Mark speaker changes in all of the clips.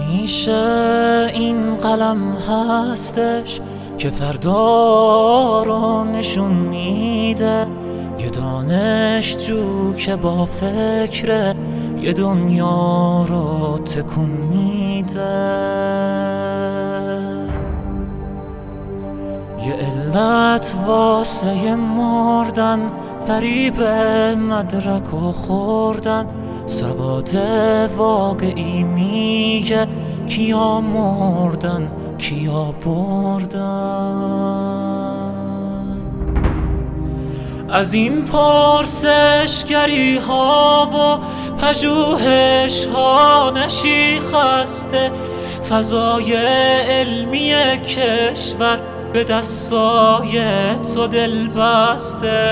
Speaker 1: همیشه این قلم هستش که فردا رو نشون میده، یه دانشجو که با فکر یه دنیا رو تکون میده. یه علت واسه مردن، فریب مدرک و خوردن، سواد واقعی میگه کیا مردن کیا بردن. از این پرسشگری ها و پژوهش ها نشیخسته، فضای علمی کشور به دستای تو دل بسته.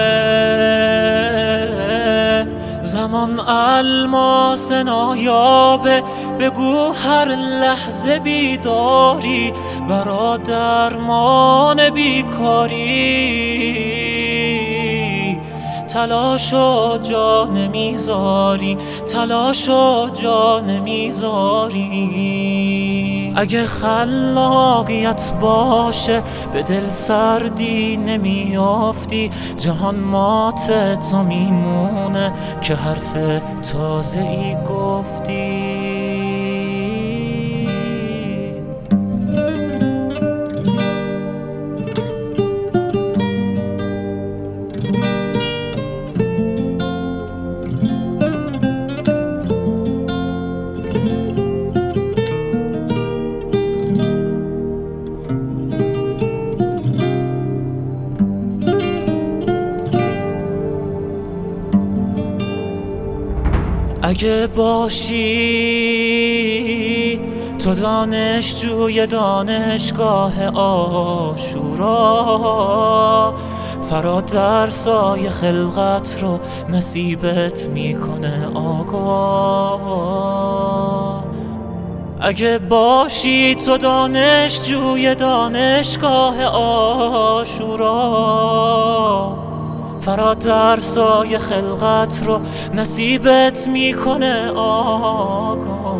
Speaker 1: زمان الماس نایابه، بگو هر لحظه بیداری برا درمان بیکاری. تلاشو جا نمیذاری، تلاشو جا نمیذاری. اگه خلاقیت باشه به دل سردی نمیافتی، جهان مات تو میمونه که حرف تازه ای گفتی. اگه باشی تو دانشجوی دانشگاه عاشورا، فرا درسای خلقت رو نصیبت میکنه آقا. اگه باشی تو دانشجوی دانشگاه عاشورا، فرا درسای خلقت رو نصیبت میکنه آقا.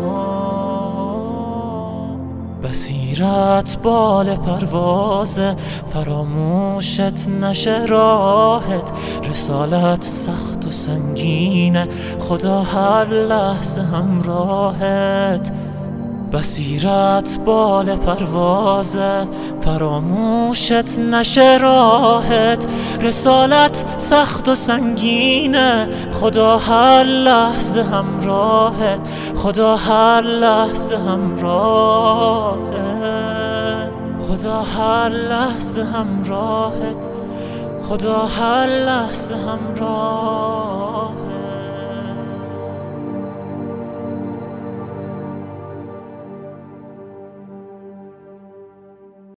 Speaker 1: بصیرت بال پروازه، فراموشت نشه راحت، رسالت سخت و سنگینه، خدا هر لحظه همراهت. بصیرت بال پروازه، فراموشت نشه راحت، رسالت سخت و سنگینه، خدا هر لحظه همراهت، خدا هر لحظه همراهت، خدا هر لحظه همراهت، خدا هر لحظه همراهت.